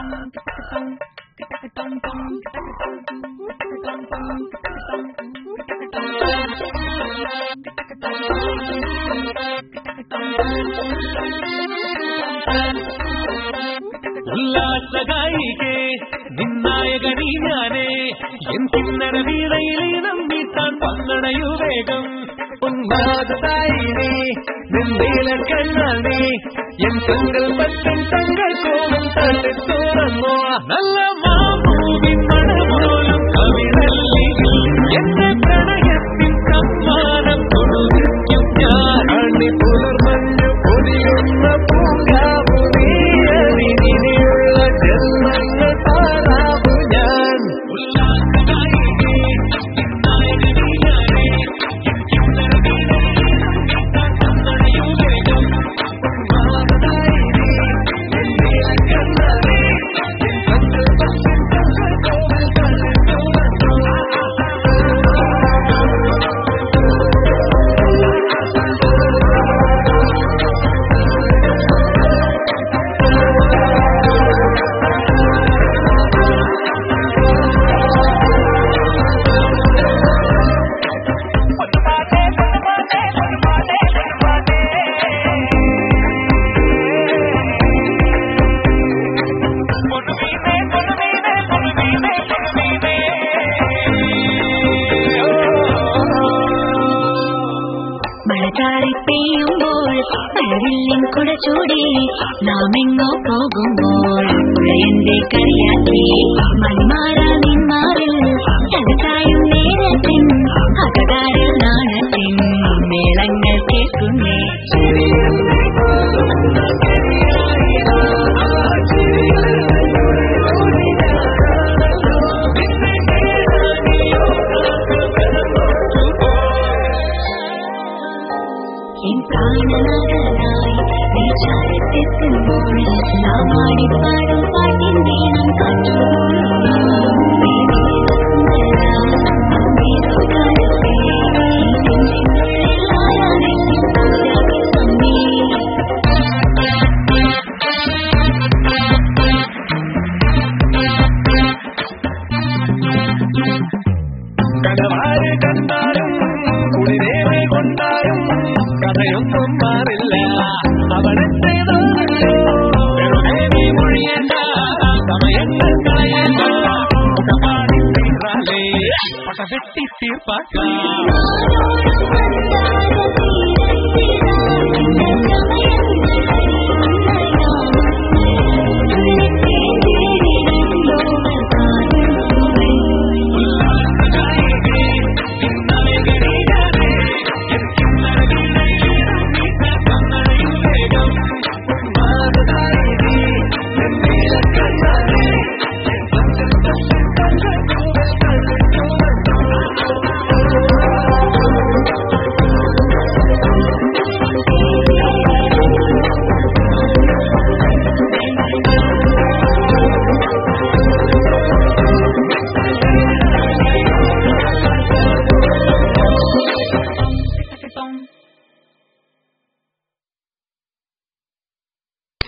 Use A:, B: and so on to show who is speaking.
A: ഉല്ലാസഗായികേ നിന്നായകനീ ഞാനേ എൻ കിന്നര വീണയിലീനം നീട്ടാൻ പങ്കണയു വേഗം ഉന്മാദായിനേ നിന്നീല കണ്ണാനേ എൻ കങ്ങൾ പറ്റും തങ്ങൾ കോണം തള്ളി തുറന്നോ നല്ല മാമൂവിൻ മണപോലും കവിതല്ലി എന്റെ പ്രണയത്തിൻ സമ്മാനം കൊടുക്കും ഞാൻ അണി പുലർമഞ്ഞു പൊതിയുന്ന പൂങ്കാവു നീയുള്ള ജന്മങ്ങൾ പാടാവു ഞാൻ ഉല്ലാസഗായികേ നിന്നായകനീ ഞാനേ എൻ കിന്നര വീണയിലീനം നീട്ടാൻ പങ്കണയു വേഗം ഉന്മാദായിനേ നിന്നീല കണ്ണാനേ എൻ കങ്ങൾ പറ്റും തങ്ങൾ കോണം തള്ളി
B: പെയ്യുമ്പോൾ മഴവില്ലിൻ കുട ചൂടി നാം എങ്ങോ പോകുമ്പോൾ എന്റെ കളിയാക്കി മൺമാറാ നിന്മാറിൽ തലച്ചായും നേരത്തിൻ അകതാരിൽ നാണത്തിൻ മേളങ്ങൾ കേൾക്കുന്നേ നാം ആടിപ്പാടും പാട്ടിൻ വീണം
A: കടവാര് കണ്ടാലും കുളിരേറെ കൊണ്ടാലും കഥയൊന്നും മാറില്ല അവളെത്തേതാണല്ലോ മൊഴിയേണ്ട സമയങ്ങൾ കളയേണ്ട പാടി തീർന്നാലേ പട്ട വെട്ടി തീർപ്പാക്കാം